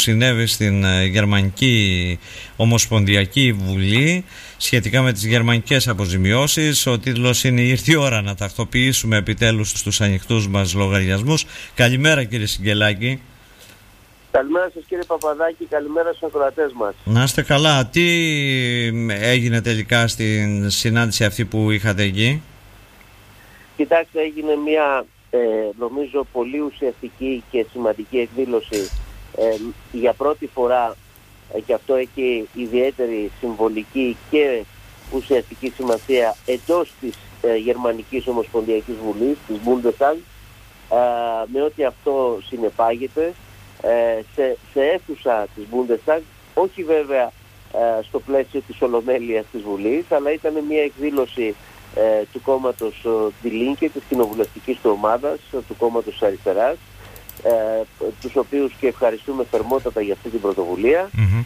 συνέβη στην Γερμανική Ομοσπονδιακή Βουλή σχετικά με τις γερμανικές αποζημιώσεις. Ο τίτλος είναι «Ήρθε η ώρα να τακτοποιήσουμε επιτέλους στους ανοιχτούς μας λογαριασμούς». Καλημέρα κύριε Συγγελάκη. Καλημέρα σας κύριε Παπαδάκη, καλημέρα στους ακροατές μας. Να είστε καλά. Τι έγινε τελικά στην συνάντηση αυτή που είχατε εκεί? Κοιτάξτε, έγινε μια νομίζω πολύ ουσιαστική και σημαντική εκδήλωση. Για πρώτη φορά, και αυτό έχει ιδιαίτερη συμβολική και ουσιαστική σημασία εντός της Γερμανικής Ομοσπονδιακής Βουλής, της Bundestag, με ό,τι αυτό συνεπάγεται, σε αίθουσα της Bundestag, όχι βέβαια στο πλαίσιο της Ολομέλειας της Βουλής, αλλά ήταν μια εκδήλωση του κόμματος Die Linke, της κοινοβουλευτικής του ομάδας, του κόμματος της Αριστεράς, τους οποίους και ευχαριστούμε θερμότατα για αυτή την πρωτοβουλία.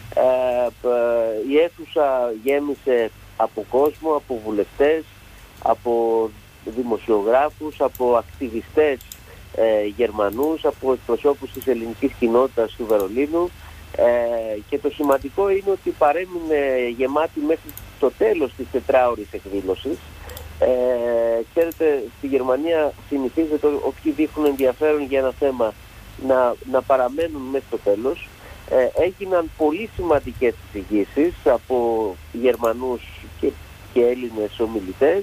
Η αίθουσα γέμισε από κόσμο, από βουλευτές, από δημοσιογράφους, από ακτιβιστές Γερμανούς, από εκπροσώπους της ελληνικής κοινότητας του Βερολίνου, και το σημαντικό είναι ότι παρέμεινε γεμάτη μέχρι το τέλος της τετράωρης εκδήλωσης. Ξέρετε, στη Γερμανία συνηθίζεται όποιοι δείχνουν ενδιαφέρον για ένα θέμα να παραμένουν μέχρι το τέλος. Έγιναν πολύ σημαντικές εισηγήσεις από Γερμανούς και Έλληνες ομιλητές,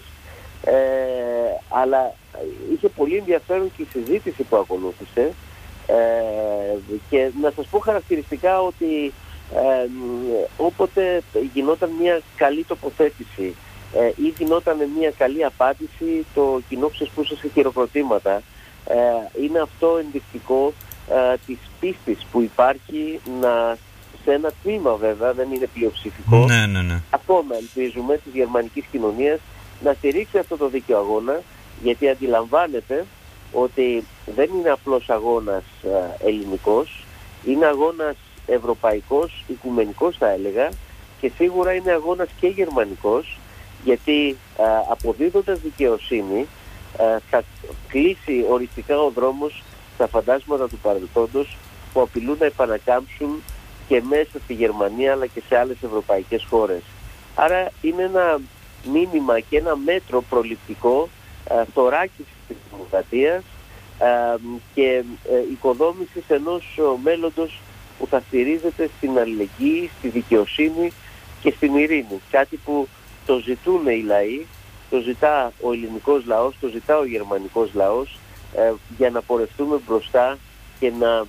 αλλά είχε πολύ ενδιαφέρον και η συζήτηση που ακολούθησε, και να σας πω χαρακτηριστικά ότι όποτε γινόταν μια καλή τοποθέτηση ή γινόταν μια καλή απάντηση, το κοινό ξεσπούσε σε χειροκροτήματα. Είναι αυτό ενδεικτικό της πίστης που υπάρχει σε ένα τμήμα, βέβαια δεν είναι πλειοψηφικό, ακόμα ελπίζουμε, της γερμανικής κοινωνίας να στηρίξει αυτό το δίκαιο αγώνα, γιατί αντιλαμβάνεται ότι δεν είναι απλώς αγώνας ελληνικός, είναι αγώνας ευρωπαϊκός, οικουμενικός θα έλεγα, και σίγουρα είναι αγώνας και γερμανικός, γιατί αποδίδοντας δικαιοσύνη θα κλείσει οριστικά ο δρόμος στα φαντάσματα του παρελθόντος που απειλούν να επανακάμψουν και μέσα στη Γερμανία αλλά και σε άλλες ευρωπαϊκές χώρες. Άρα είναι ένα μήνυμα και ένα μέτρο προληπτικό θωράκισης της δημοκρατίας και οικοδόμησης ενός μέλλοντος που θα στηρίζεται στην αλληλεγγύη, στη δικαιοσύνη και στην ειρήνη. Κάτι που το ζητούν οι λαοί, το ζητά ο ελληνικός λαός, το ζητά ο γερμανικός λαός, για να πορευτούμε μπροστά και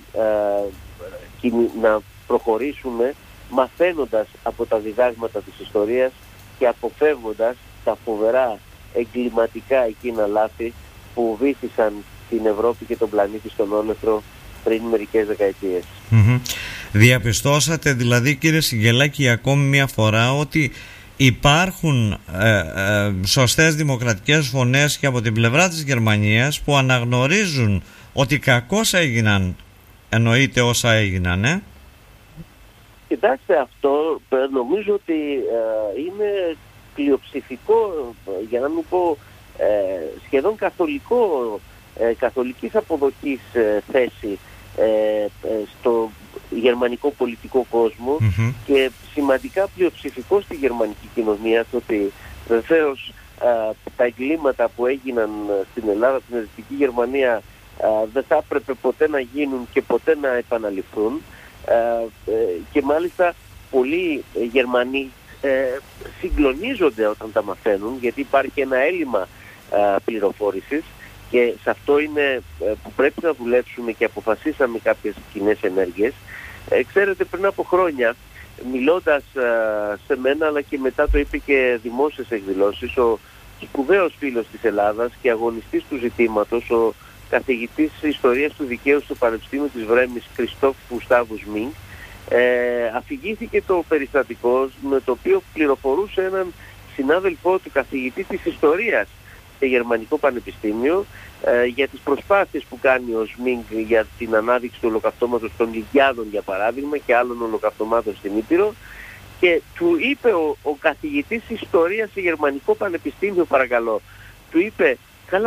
να προχωρήσουμε μαθαίνοντας από τα διδάγματα της ιστορίας και αποφεύγοντας τα φοβερά εγκληματικά εκείνα λάθη που βύθισαν την Ευρώπη και τον πλανήτη στον όλεθρο πριν μερικές δεκαετίες. Διαπιστώσατε δηλαδή κύριε Συγγελάκη ακόμη μια φορά ότι υπάρχουν σωστές δημοκρατικές φωνές και από την πλευρά της Γερμανίας που αναγνωρίζουν ότι κακώς έγιναν, εννοείται όσα έγιναν? Κοιτάξτε, αυτό νομίζω ότι είναι πλειοψηφικό, για να μην πω σχεδόν καθολικής αποδοχής θέση στο γερμανικό πολιτικό κόσμο, και σημαντικά πλειοψηφικό στη γερμανική κοινωνία, ότι βεβαίως τα εγκλήματα που έγιναν στην Ελλάδα, στην Δυτική Γερμανία, δεν θα έπρεπε ποτέ να γίνουν και ποτέ να επαναληφθούν, και μάλιστα πολλοί Γερμανοί συγκλονίζονται όταν τα μαθαίνουν, γιατί υπάρχει ένα έλλειμμα πληροφόρησης, και σε αυτό είναι που πρέπει να δουλέψουμε και αποφασίσαμε κάποιες κοινές ενέργειες. Ξέρετε, πριν από χρόνια, μιλώντας σε μένα, αλλά και μετά το είπε και δημόσιες εκδηλώσεις, ο σπουδαίος φίλος της Ελλάδας και αγωνιστής του ζητήματος, ο καθηγητής ιστορίας του δικαίου στο Πανεπιστήμιο της Βρέμης, Κριστόφ Γουστάβου Σμινγκ, αφηγήθηκε το περιστατικό με το οποίο πληροφορούσε έναν συνάδελφό του, καθηγητή της ιστορίας σε γερμανικό πανεπιστήμιο, για τις προσπάθειες που κάνει ο Σμινγκ για την ανάδειξη του ολοκαυτώματος των Λυκιάδων, για παράδειγμα, και άλλων ολοκαυτωμάτων στην Ήπειρο, και του είπε ο καθηγητής ιστορίας σε γερμανικό πανεπιστήμιο, παρακαλώ, του είπε, καλά,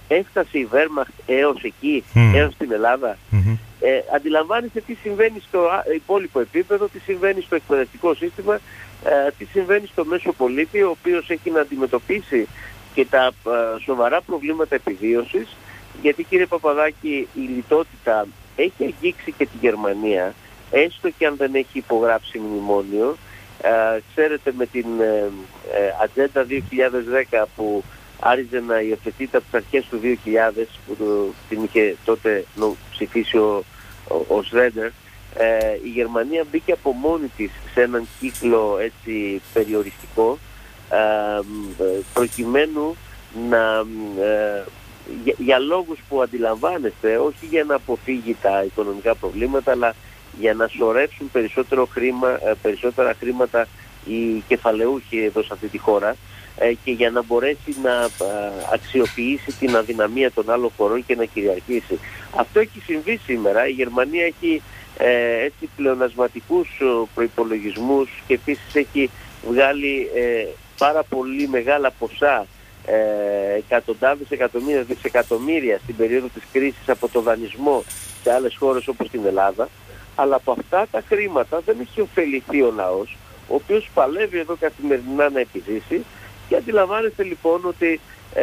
έφτασε η Wehrmacht έως εκεί, έως την Ελλάδα. Αντιλαμβάνεστε τι συμβαίνει στο υπόλοιπο επίπεδο, τι συμβαίνει στο εκπαιδευτικό σύστημα, τι συμβαίνει στο μέσο πολίτη, ο οποίος έχει να αντιμετωπίσει και τα σοβαρά προβλήματα επιβίωσης, γιατί κύριε Παπαδάκη, η λιτότητα έχει αγγίξει και τη Γερμανία, έστω και αν δεν έχει υπογράψει μνημόνιο. Ξέρετε, με την Ατζέντα 2010 που άριζε να υιοθετείται από τις αρχές του 2000, που την είχε τότε ψηφίσει ο Σρέντερ, η Γερμανία μπήκε από μόνη της σε έναν κύκλο έτσι περιοριστικό, προκειμένου να για λόγους που αντιλαμβάνεστε, όχι για να αποφύγει τα οικονομικά προβλήματα, αλλά για να σωρεύσουν περισσότερα χρήματα οι κεφαλαιούχοι εδώ σε αυτή τη χώρα, και για να μπορέσει να αξιοποιήσει την αδυναμία των άλλων χωρών και να κυριαρχήσει. Αυτό έχει συμβεί σήμερα. Η Γερμανία έχει έτσι πλεονασματικούς προϋπολογισμούς και επίσης έχει βγάλει πάρα πολύ μεγάλα ποσά, εκατοντάδες εκατομμύρια, δισεκατομμύρια στην περίοδο της κρίσης από το δανεισμό σε άλλες χώρες όπως την Ελλάδα, αλλά από αυτά τα χρήματα δεν έχει ωφεληθεί ο λαός, ο οποίος παλεύει εδώ καθημερινά να επιζήσει. Και αντιλαμβάνεστε λοιπόν ότι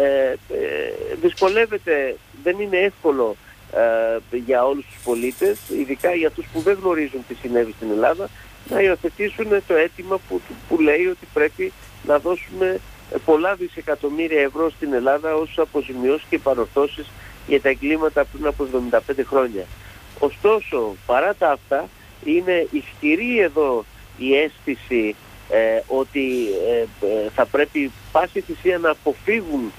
δυσκολεύεται, δεν είναι εύκολο για όλους τους πολίτες, ειδικά για αυτούς που δεν γνωρίζουν τι συνέβη στην Ελλάδα, να υιοθετήσουν το αίτημα που λέει ότι πρέπει να δώσουμε πολλά δισεκατομμύρια ευρώ στην Ελλάδα ως αποζημιώσεις και παρορθώσεις για τα εγκλήματα πριν από 75 χρόνια. Ωστόσο, παρά τα αυτά, είναι ισχυρή εδώ η αίσθηση ότι θα πρέπει πάση θυσία να αποφύγουν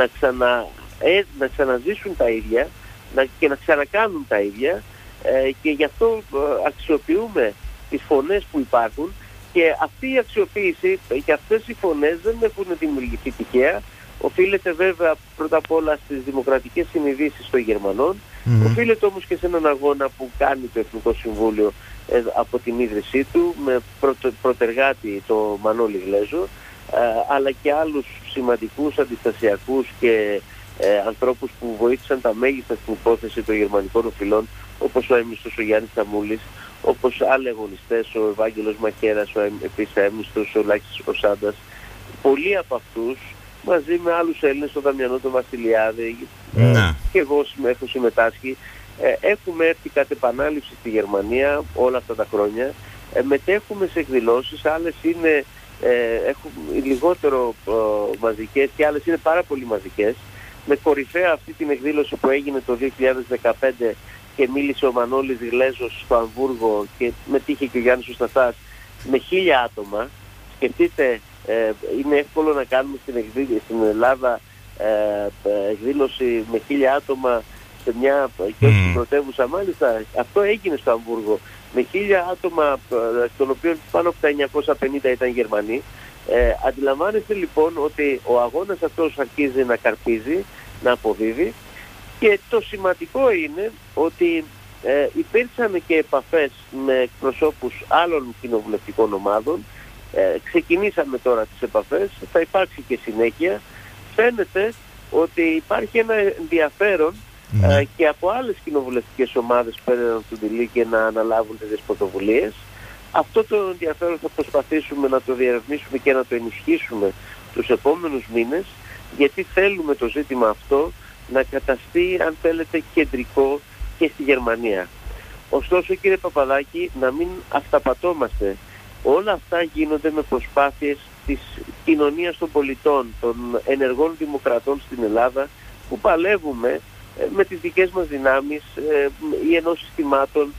να ξαναζήσουν τα ίδια και να ξανακάνουν τα ίδια, και γι' αυτό αξιοποιούμε τις φωνές που υπάρχουν, και αυτή η αξιοποίηση και αυτές οι φωνές δεν έχουν δημιουργηθεί τυχαία. Οφείλεται βέβαια πρώτα απ' όλα στις δημοκρατικές συνειδήσεις των Γερμανών, οφείλεται όμως και σε έναν αγώνα που κάνει το Εθνικό Συμβούλιο από την ίδρυσή του, με πρωτεργάτη το Μανώλη Γλέζο, αλλά και άλλους σημαντικούς αντιστασιακούς και ανθρώπους που βοήθησαν τα μέγιστα στην υπόθεση των γερμανικών οφειλών, όπως ο έμιστος ο Γιάννης Ταμούλης, όπως άλλοι αγωνιστές, ο Ευάγγελος Μακέρας, επίσης έμιστος, ο Λάκης ο Σάντας. Πολλοί από αυτούς, μαζί με άλλους Έλληνες, τον Δαμιανό τον Βασιλιάδη, και εγώ έχω συμμετάσχει, έχουμε έρθει κατ' επανάληψη στη Γερμανία όλα αυτά τα χρόνια, μετέχουμε σε εκδηλώσεις, άλλες είναι λιγότερο μαζικές και άλλες είναι πάρα πολύ μαζικές, με κορυφαία αυτή την εκδήλωση που έγινε το 2015 και μίλησε ο Μανώλης Γλέζος στο Αμβούργο και μετήχε και ο Γιάννης ο Σταθάς, με 1000 άτομα. Σκεφτείτε, είναι εύκολο να κάνουμε στην Ελλάδα εκδήλωση με 1000 άτομα σε μια και όχι στην πρωτεύουσα μάλιστα. Αυτό έγινε στο Αμβούργο με 1000 άτομα, των οποίων πάνω από τα 950 ήταν Γερμανοί. Αντιλαμβάνεστε λοιπόν ότι ο αγώνας αυτός αρχίζει να καρπίζει, να αποδίδει, και το σημαντικό είναι ότι υπήρξαν και επαφές με εκπροσώπους άλλων κοινοβουλευτικών ομάδων. Ξεκινήσαμε τώρα τις επαφές, θα υπάρξει και συνέχεια. Φαίνεται ότι υπάρχει ένα ενδιαφέρον και από άλλες κοινοβουλευτικές ομάδες πέραν του Ντιλίκη να αναλάβουν τις πρωτοβουλίες. Αυτό το ενδιαφέρον θα προσπαθήσουμε να το διερευνήσουμε και να το ενισχύσουμε τους επόμενους μήνες, γιατί θέλουμε το ζήτημα αυτό να καταστεί, αν θέλετε, κεντρικό και στη Γερμανία. Ωστόσο, κύριε Παπαδάκη, να μην αυταπατώμαστε. Όλα αυτά γίνονται με προσπάθειες της κοινωνίας των πολιτών, των ενεργών δημοκρατών στην Ελλάδα, που παλεύουμε με τις δικές μας δυνάμεις ή ενός συστημάτων,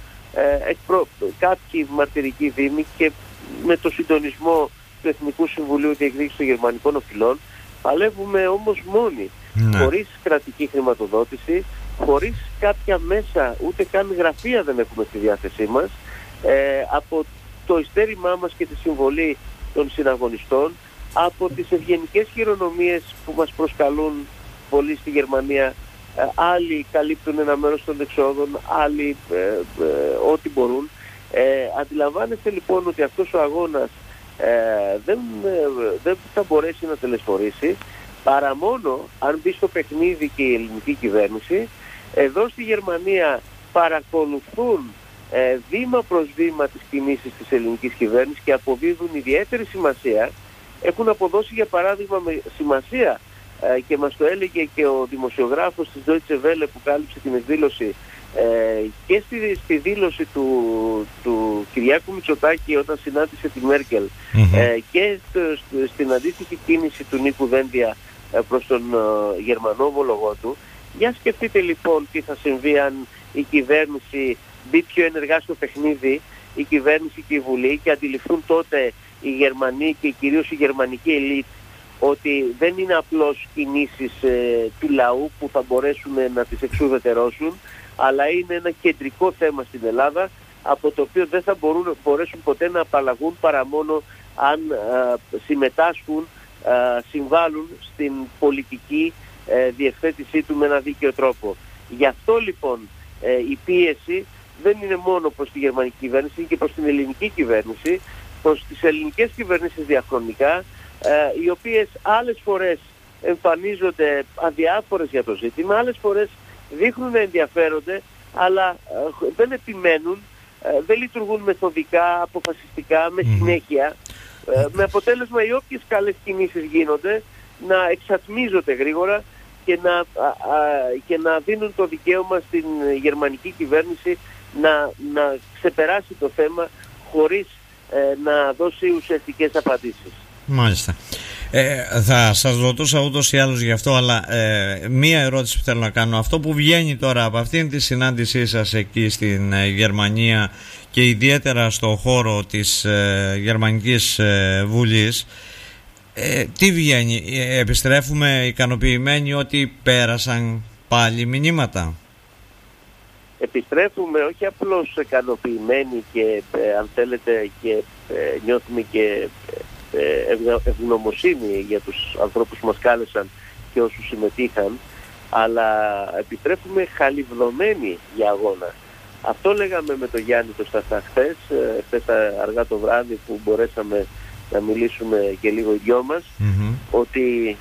κάποιοι μαρτυρικοί δήμοι, και με το συντονισμό του Εθνικού Συμβουλίου Διεκδίκησης των Γερμανικών Οφειλών. Παλεύουμε όμως μόνοι, χωρίς κρατική χρηματοδότηση, χωρίς κάποια μέσα, ούτε καν γραφεία δεν έχουμε στη διάθεσή μας, από το ειστέρημά μας και τη συμβολή των συναγωνιστών, από τις ευγενικές χειρονομίες που μας προσκαλούν πολλοί στη Γερμανία. Άλλοι καλύπτουν ένα μέρος των εξόδων, άλλοι ό,τι μπορούν. Αντιλαμβάνεστε λοιπόν ότι αυτός ο αγώνας δεν θα μπορέσει να τελεσφορήσει, παρά μόνο αν μπει στο παιχνίδι και η ελληνική κυβέρνηση. Εδώ στη Γερμανία παρακολουθούν βήμα προς βήμα τις κινήσεις της ελληνικής κυβέρνησης και αποδίδουν ιδιαίτερη σημασία. Έχουν αποδώσει για παράδειγμα με σημασία και μας το έλεγε και ο δημοσιογράφος της Deutsche Welle που κάλυψε την εκδήλωση και στη δήλωση του Κυριάκου Μητσοτάκη όταν συνάντησε τη Μέρκελ και στην αντίστοιχη κίνηση του Νίκου Δένδια προς τον Γερμανό ομολογό του. Για σκεφτείτε λοιπόν τι θα συμβεί αν η κυβέρνηση μπει πιο ενεργά στο παιχνίδι, η κυβέρνηση και η Βουλή, και αντιληφθούν τότε οι Γερμανοί και κυρίως η γερμανική ελίτ ότι δεν είναι απλώς κινήσεις του λαού που θα μπορέσουν να τις εξουδετερώσουν, αλλά είναι ένα κεντρικό θέμα στην Ελλάδα από το οποίο δεν θα μπορέσουν ποτέ να απαλλαγούν παρά μόνο αν συμμετάσχουν, συμβάλλουν στην πολιτική διευθέτησή του με ένα δίκαιο τρόπο. Γι' αυτό λοιπόν η πίεση δεν είναι μόνο προς τη γερμανική κυβέρνηση, είναι και προς την ελληνική κυβέρνηση, προς τις ελληνικές κυβερνήσεις διαχρονικά, οι οποίες άλλες φορές εμφανίζονται αδιάφορες για το ζήτημα, άλλες φορές δείχνουν να ενδιαφέρονται, αλλά δεν επιμένουν, δεν λειτουργούν μεθοδικά, αποφασιστικά, με συνέχεια, με αποτέλεσμα οι όποιες καλές κινήσεις γίνονται να εξατμίζονται γρήγορα και να δίνουν το δικαίωμα στην γερμανική κυβέρνηση να ξεπεράσει το θέμα χωρίς να δώσει ουσιαστικές απαντήσεις. Μάλιστα. Θα σας ρωτούσα ούτως ή άλλως γι' αυτό, αλλά μία ερώτηση που θέλω να κάνω. Αυτό που βγαίνει τώρα από αυτήν τη συνάντησή σας εκεί στην Γερμανία και ιδιαίτερα στο χώρο της Γερμανικής Βουλής, τι βγαίνει? Επιστρέφουμε ικανοποιημένοι ότι πέρασαν πάλι μηνύματα? Επιστρέφουμε όχι απλώς ικανοποιημένοι και αν θέλετε και νιώθουμε και ευγνωμοσύνη για τους ανθρώπους που μας κάλεσαν και όσους συμμετείχαν, αλλά επιστρέφουμε χαλιβδομένοι για αγώνα. Αυτό λέγαμε με τον Γιάννη το Σταθά χθες αργά το βράδυ που μπορέσαμε να μιλήσουμε και λίγο οι δυο μας, ότι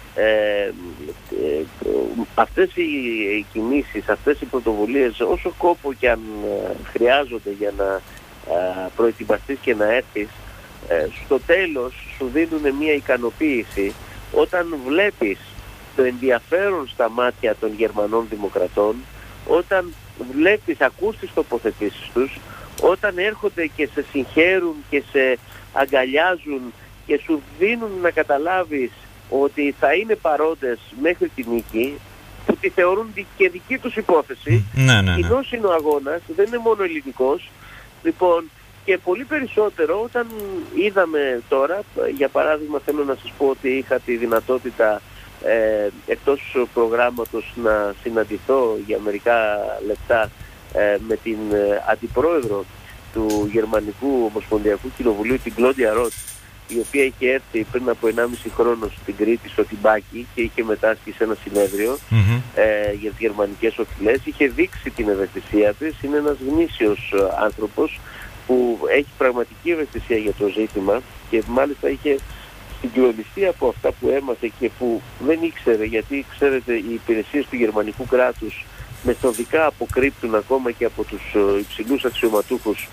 αυτές οι κινήσεις, αυτές οι πρωτοβουλίες, όσο κόπο και αν χρειάζονται για να προετοιμαστείς και να έρθεις, στο τέλος σου δίνουν μια ικανοποίηση όταν βλέπεις το ενδιαφέρον στα μάτια των Γερμανών δημοκρατών, όταν βλέπεις, ακούς τις τοποθετήσεις τους, όταν έρχονται και σε συγχαίρουν και σε αγκαλιάζουν και σου δίνουν να καταλάβεις ότι θα είναι παρόντες μέχρι τη νίκη, που τη θεωρούν και δική τους υπόθεση. Κοινός είναι ο αγώνας, δεν είναι μόνο ελληνικός. Λοιπόν, και πολύ περισσότερο όταν είδαμε τώρα, για παράδειγμα θέλω να σας πω ότι είχα τη δυνατότητα εκτός προγράμματος να συναντηθώ για μερικά λεπτά με την αντιπρόεδρο του Γερμανικού Ομοσπονδιακού Κοινοβουλίου, την Κλόντια Ροτ, η οποία είχε έρθει πριν από 1,5 χρόνο στην Κρήτη, στο Τιμπάκι, και είχε μετάσχει σε ένα συνέδριο για τις γερμανικές οφειλές. Είχε δείξει την ευαισθησία της, είναι ένας γνήσιος άνθρωπος που έχει πραγματική ευαισθησία για το ζήτημα και μάλιστα είχε συγκλονιστεί από αυτά που έμαθε και που δεν ήξερε, γιατί ξέρετε οι υπηρεσίες του γερμανικού κράτους μεθοδικά αποκρύπτουν ακόμα και από τους υψηλούς αξιωματούχους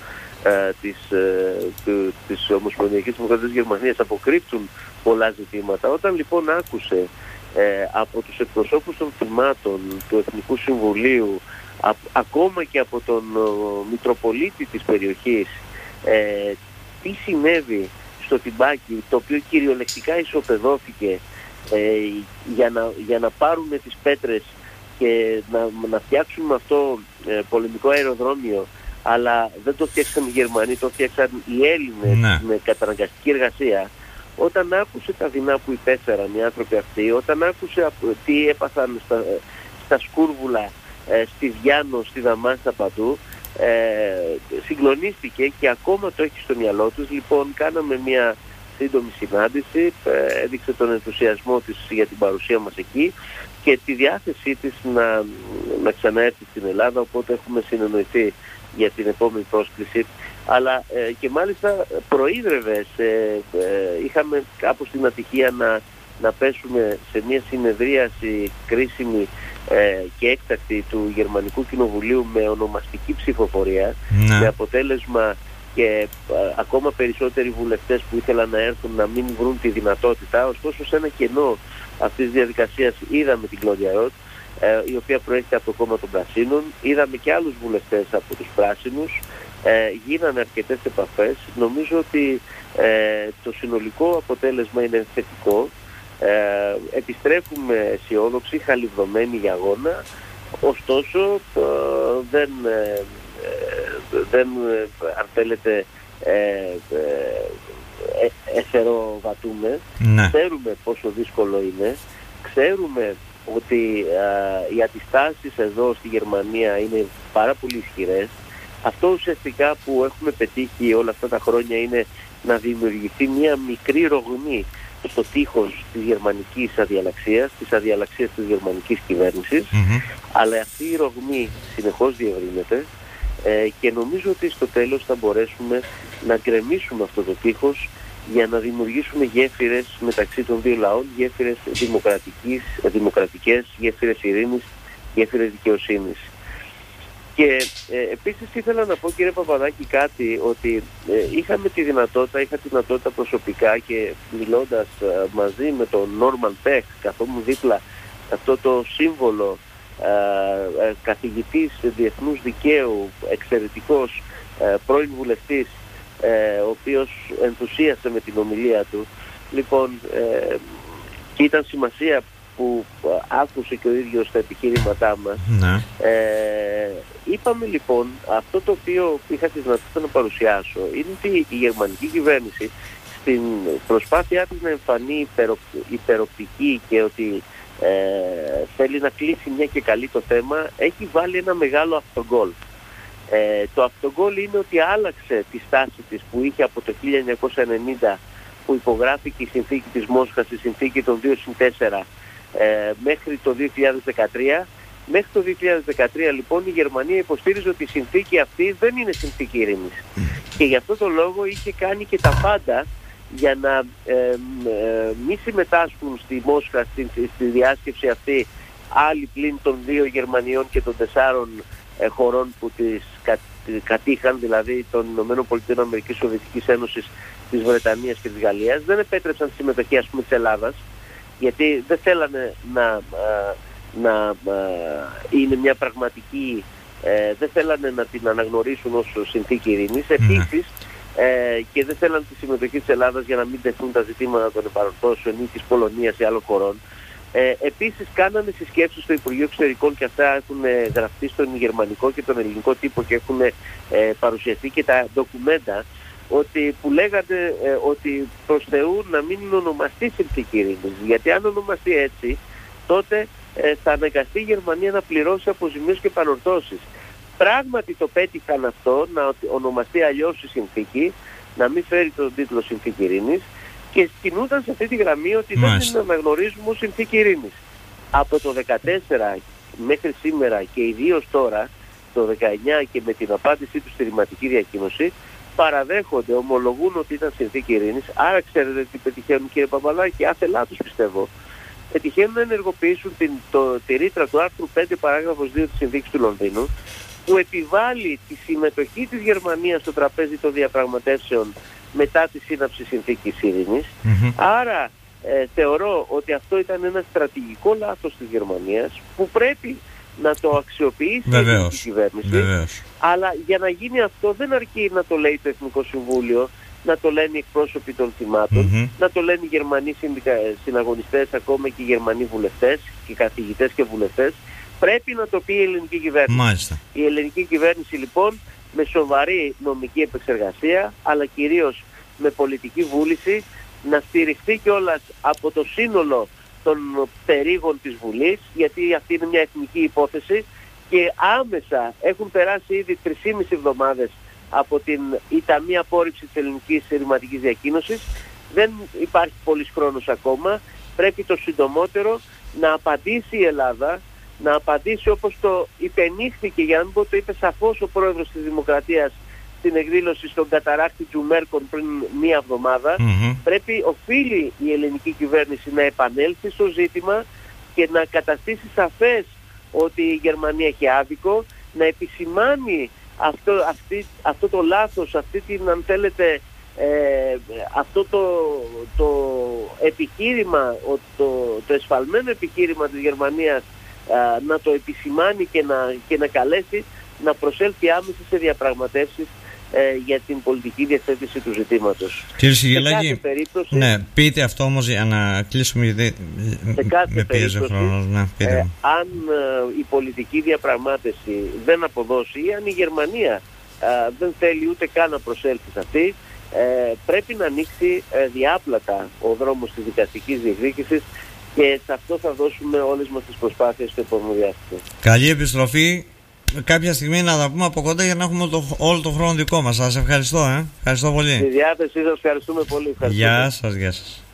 της Ομοσπονδιακής Δημοκρατίας Γερμανίας, αποκρύπτουν πολλά ζητήματα. Όταν λοιπόν άκουσε από τους εκπροσώπους των θυμάτων του Εθνικού Συμβουλίου, ακόμα και από τον Μητροπολίτη της περιοχής, τι συνέβη στο Τιμπάκι, το οποίο κυριολεκτικά ισοπεδώθηκε για να πάρουν τις πέτρες και να φτιάξουν με αυτό πολεμικό αεροδρόμιο, αλλά δεν το φτιάξαν οι Γερμανοί, το φτιάξαν οι Έλληνες με καταναγκαστική εργασία. Όταν άκουσε τα δεινά που υπέφεραν οι άνθρωποι αυτοί, όταν άκουσε τι έπαθαν στα Σκούρβουλα, στη Διάνο, στη Δαμάστα, παντού, συγκλονίστηκε και ακόμα το έχει στο μυαλό τους. Λοιπόν, κάναμε μια σύντομη συνάντηση, έδειξε τον ενθουσιασμό της για την παρουσία μας εκεί και τη διάθεσή της να ξαναέρθει στην Ελλάδα, οπότε έχουμε συνεννοηθεί για την επόμενη πρόσκληση, αλλά και μάλιστα προείδρευε, είχαμε κάπως την ατυχία να να πέσουμε σε μια συνεδρίαση κρίσιμη και έκτακτη του Γερμανικού Κοινοβουλίου με ονομαστική ψηφοφορία, με αποτέλεσμα και ακόμα περισσότεροι βουλευτές που ήθελαν να έρθουν να μην βρουν τη δυνατότητα. Ωστόσο, σε ένα κενό αυτής της διαδικασίας είδαμε την Κλόντια Ροτ, η οποία προέρχεται από το κόμμα των Πρασίνων, είδαμε και άλλους βουλευτές από τους Πράσινους, γίνανε αρκετές επαφές. Νομίζω ότι το συνολικό αποτέλεσμα είναι θετικό. Επιστρέφουμε αισιόδοξοι, χαλιβδομένοι για αγώνα. Ωστόσο δεν αν θέλετε εθεροβατούμε. Ξέρουμε πόσο δύσκολο είναι, ξέρουμε ότι οι αντιστάσεις εδώ στη Γερμανία είναι πάρα πολύ ισχυρές. Αυτό ουσιαστικά που έχουμε πετύχει όλα αυτά τα χρόνια είναι να δημιουργηθεί μια μικρή ρογμή στο τείχος της γερμανικής αδιαλαξίας, της αδιαλαξίας της γερμανικής κυβέρνησης, αλλά αυτή η ρογμή συνεχώς διευρύνεται και νομίζω ότι στο τέλος θα μπορέσουμε να γκρεμίσουμε αυτό το τείχος για να δημιουργήσουμε γέφυρες μεταξύ των δύο λαών, γέφυρες δημοκρατικές, γέφυρες ειρήνης, γέφυρες δικαιοσύνης. Και επίσης ήθελα να πω, κύριε Παπαδάκη, κάτι, ότι είχα τη δυνατότητα προσωπικά και μιλώντας μαζί με τον Νόρμαν Πεχ, καθόμουν δίπλα αυτό το σύμβολο καθηγητής διεθνούς δικαίου, εξαιρετικός πρώην βουλευτής, ο οποίος ενθουσίασε με την ομιλία του. Λοιπόν, και ήταν σημασία που άκουσε και ο ίδιος τα επιχείρηματά μας. Είπαμε λοιπόν, αυτό το οποίο είχα τη δυνατότητα να παρουσιάσω είναι ότι η γερμανική κυβέρνηση στην προσπάθειά της να εμφανεί υπεροπτική και ότι θέλει να κλείσει μια και καλή το θέμα, έχει βάλει ένα μεγάλο αυτογκόλ. Το αυτογκόλ είναι ότι άλλαξε τη στάση της που είχε από το 1990, που υπογράφηκε η συνθήκη της Μόσχας, η συνθήκη των 2+4, μέχρι το 2013. Μέχρι το 2013 λοιπόν η Γερμανία υποστήριζε ότι η συνθήκη αυτή δεν είναι συνθήκη ειρήνης. Και γι' αυτό το λόγο είχε κάνει και τα πάντα για να μη συμμετάσχουν στη Μόσχα, στη διάσκεψη αυτή, άλλοι πλην των 2 Γερμανιών και των 4 χωρών που τις κατήχαν, δηλαδή των ΗΠΑ, Σοβιετικής Ένωσης, της Βρετανίας και της Γαλλίας. Δεν επέτρεψαν τη συμμετοχή, ας πούμε, της Ελλάδας, γιατί δεν θέλανε να είναι μια πραγματική, δεν θέλανε να την αναγνωρίσουν ως συνθήκη ειρήνης. Επίσης, και δεν θέλανε τη συμμετοχή της Ελλάδας για να μην τεθούν τα ζητήματα των επανορθώσεων ή της Πολωνίας ή άλλων χωρών. Επίσης κάνανε συσκέψεις στο Υπουργείο Εξωτερικών και αυτά έχουν γραφτεί στον γερμανικό και τον ελληνικό τύπο και έχουν παρουσιαστεί και τα ντοκουμέντα, που λέγανε ότι προς Θεού να μην ονομαστεί συνθήκη ειρήνης, γιατί αν ονομαστεί έτσι τότε θα αναγκαστεί η Γερμανία να πληρώσει αποζημίωσεις και επανορθώσεις. Πράγματι το πέτυχαν αυτό, να ονομαστεί αλλιώς η συνθήκη, να μην φέρει τον τίτλο συνθήκη ειρήνης, και κινούνταν σε αυτή τη γραμμή ότι δεν την αναγνωρίζουμε ως συνθήκη ειρήνης. Από το 2014 μέχρι σήμερα και ιδίως τώρα, το 2019 και με την απάντησή του στη ρηματική διακοίνωση, παραδέχονται, ομολογούν ότι ήταν συνθήκη ειρήνης. Άρα ξέρετε τι πετυχαίνουν, κύριε Παπαδάκη, άθελά τους πιστεύω. Πετυχαίνουν να ενεργοποιήσουν τη ρήτρα του άρθρου 5 παράγραφος 2 της Συνθήκης του Λονδίνου, που επιβάλλει τη συμμετοχή της Γερμανίας στο τραπέζι των διαπραγματεύσεων μετά τη σύναψη συνθήκης ειρήνης. Άρα θεωρώ ότι αυτό ήταν ένα στρατηγικό λάθος της Γερμανίας που πρέπει να το αξιοποιήσει η κυβέρνηση. Αλλά για να γίνει αυτό δεν αρκεί να το λέει το Εθνικό Συμβούλιο, να το λένε οι εκπρόσωποι των θυμάτων, να το λένε οι Γερμανοί συναγωνιστές, ακόμα και οι Γερμανοί βουλευτές και καθηγητές και βουλευτές. Πρέπει να το πει η ελληνική κυβέρνηση. Μάλιστα. Η ελληνική κυβέρνηση λοιπόν με σοβαρή νομική επεξεργασία, αλλά κυρίως με πολιτική βούληση, να στηριχθεί κιόλας από το σύνολο των περίγων της Βουλής, γιατί αυτή είναι μια εθνική υπόθεση και άμεσα έχουν περάσει ήδη 3,5 εβδομάδες από την ηταμή απόρριψη της ελληνικής ρηματικής διακοίνωσης. Δεν υπάρχει πολύς χρόνος ακόμα. Πρέπει το συντομότερο να απαντήσει η Ελλάδα, να απαντήσει όπως το υπενήχθηκε, για να μην πω το είπε σαφώς ο πρόεδρος της Δημοκρατίας στην εκδήλωση στον καταράκτη του Μέρκον πριν μία εβδομάδα. Οφείλει η ελληνική κυβέρνηση να επανέλθει στο ζήτημα και να καταστήσει σαφές ότι η Γερμανία έχει άδικο, να επισημάνει αυτό το λάθος, αυτή την, αν θέλετε, αυτό το επιχείρημα, το εσφαλμένο επιχείρημα της Γερμανίας, να το επισημάνει και να καλέσει να προσέλθει άμεσα σε διαπραγματεύσεις για την πολιτική διευθέτηση του ζητήματος. Κύριε Συγγελάκη, ναι, πείτε αυτό όμως για να κλείσουμε, γιατί με πιέζει ο χρόνος. Αν η πολιτική διαπραγμάτευση δεν αποδώσει ή αν η Γερμανία δεν θέλει ούτε καν να προσέλθει σε αυτή, πρέπει να ανοίξει διάπλατα ο δρόμος της δικαστικής διεκδίκησης και σε αυτό θα δώσουμε όλες μας τις προσπάθειες στο επόμενο διάστημα. Καλή επιστροφή. Κάποια στιγμή να τα πούμε από κοντά για να έχουμε όλο το χρόνο δικό μας. Σας ευχαριστώ. Ευχαριστώ πολύ. Στη διάθεσή σας, ευχαριστούμε πολύ. Γεια σας.